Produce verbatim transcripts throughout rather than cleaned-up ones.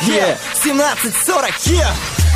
yeah. семнадцать сорок, yeah.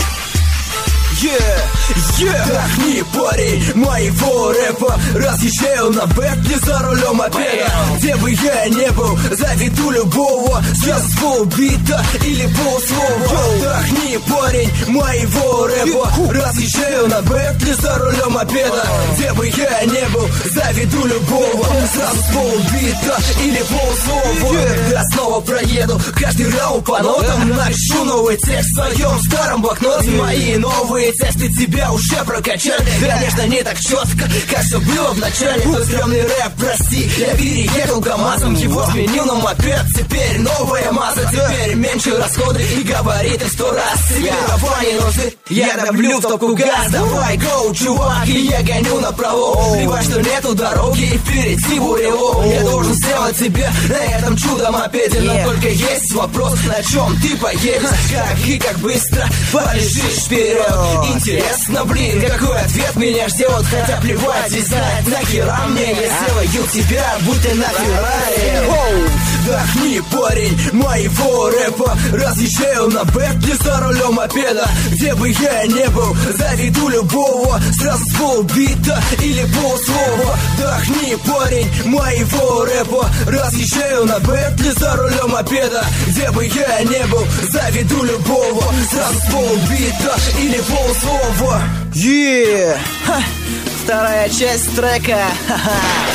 Yeah, yeah. Вдохни, парень, моего рэпа. Разъезжаю на бэтле за рулем мопеда. Где бы я не был, заведу любого. Сразу с полбита или полслова. Вдохни, парень, моего рэпа. Разъезжаю на бэтле за рулем мопеда. Где бы я не был, заведу любого. Сразу с полбита или полслова. Я снова проеду каждый раунд по нотам. Напишу новый текст в своем старом блокноте. Мои новые тесты тебя уже прокачали. Конечно, не так четко, как все было в начале. Тот стрёмный рэп, прости, я переехал КамАЗом. Его сменил на мопед, теперь новая Маза. Теперь меньше расходы и габариты в сто раз. Тебе права не нужны, я давлю в топку газ. Давай, гоу, чувак, и я гоню направо. Плевать, что нету дороги и впереди бурелом. Я должен сделать тебе на этом чудо-мопеде. Но только есть вопрос, на чем ты поедешь. Как и как быстро полежишь вперед. Интересно, блин, какой ответ меня ждет. Хотя плевать и знать, нахера мне. Я сделаю тебя, будь ты на Феррари. Вдохни, парень, моего рэпа. Разъезжаю на бэтле за рулем мопеда. Где бы я не был, заведу любого. Сразу с полбита или полслова. Вдохни, парень, моего рэпа. Разъезжаю на бэтле за рулем мопеда. Где бы я не был, заведу любого. Сразу с полбита или полслова. Yeah. Ха. Вторая часть трека. Ха-ха.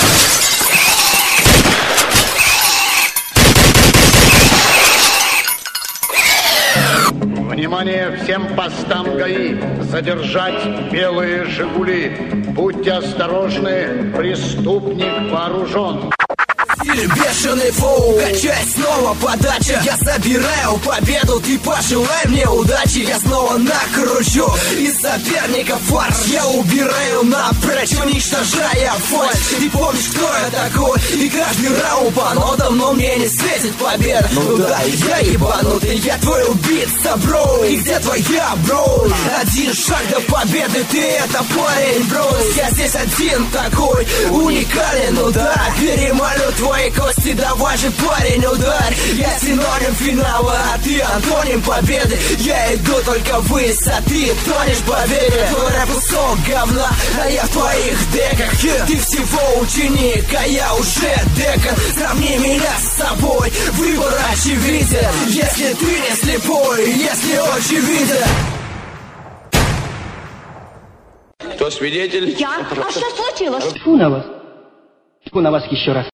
Внимание всем постам ГАИ! Задержать белые «Жигули». Будьте осторожны, преступник вооружен. Или бешеный фоу, качай снова подача. Я собираю победу, ты пожелай мне удачи. Я снова накручу из соперника фарш. Я убираю напрочь, уничтожая фальшь. Ты помнишь, кто я такой? И каждый раунд по нотам, но мне не светит победа. Ну, ну да, я ебанутый, я твой убийца, бро. И где твоя, бро? Один шаг до победы, ты это парень, бро. Я здесь один такой, уникален, ну да. Перемолю твои кости, давай же, парень, ударь. Я синоним финала, а ты антоним победы. Я иду только ввысь, а ты тонешь по вере. Твой рэп кусок говна, а я в твоих деках. Ты всего ученик, а я уже декан. Сравни меня с собой, выбор очевиден. Если ты не слепой, если очевиден. Кто свидетель? Я? А что случилось? Фу на вас. Фу на вас еще раз.